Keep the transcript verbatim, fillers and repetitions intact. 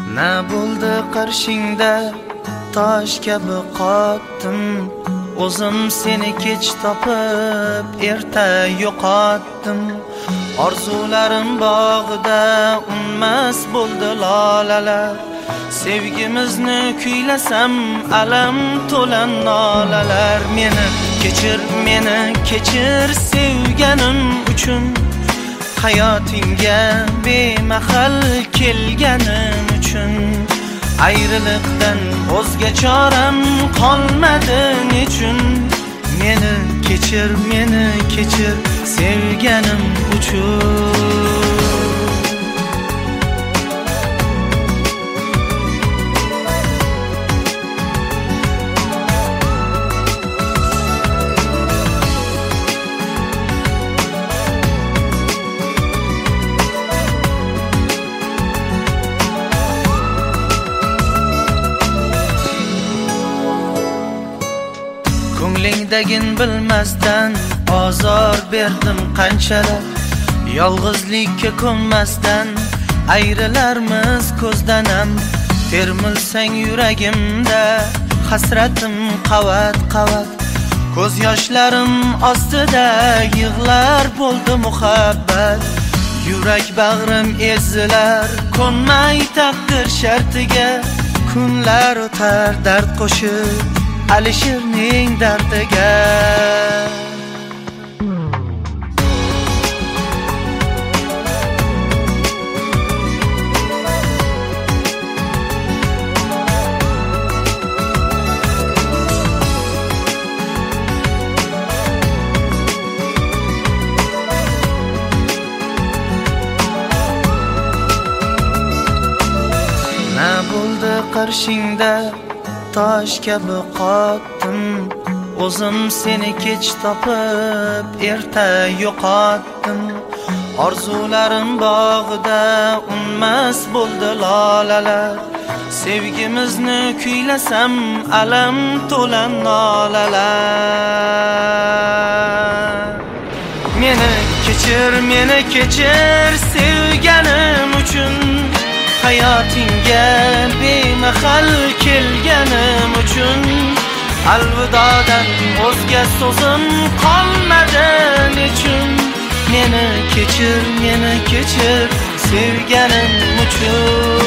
Na bo'ldi qarshingda tosh kabi qotdim, o'zim seni kech topib erta yo'qotdim. Orzularim bog'ida unmas bo'ldi lolalar, sevgimizni kuylasam alam to'lan nolalar. Meni kechir, meni kechir sevganim uchun, hayotingga bemahal kelganim uchun. Ayriliqdan o'zga choram qolmadi nechun. Meni kechir, meni kechir sevganim uchun. Ko'nglingdagin bilmasdan ozor berdim qanchalar, yolg'izlikka ko'nmasdan ayrilarmiz ko'zdanam. Termilsang yuragimda hasratim qavat qavat, ko'z yoshlarim ostida yig'lar bo'ldi muhabbat. Yurak bag'rim ezilar ko'nmay taqdir shartiga, kunlar o'tar dard qo'shib Alishirning dardiga. Na bo'ldi qarshingda tosh kabi qotdim, o'zim seni kech topib erta yo'qotdim. Orzularim bog'ida unmas bo'ldi lolalar, sevgimizni kuylasam alam to'lan nolalar. Meni kechir, meni kechir sevganim uchun, hayotingga bemahal kelganim uchun. Alvidodan o'zga so'zim qolmadi nechun. Meni kechir, meni kechir sevganim uchun.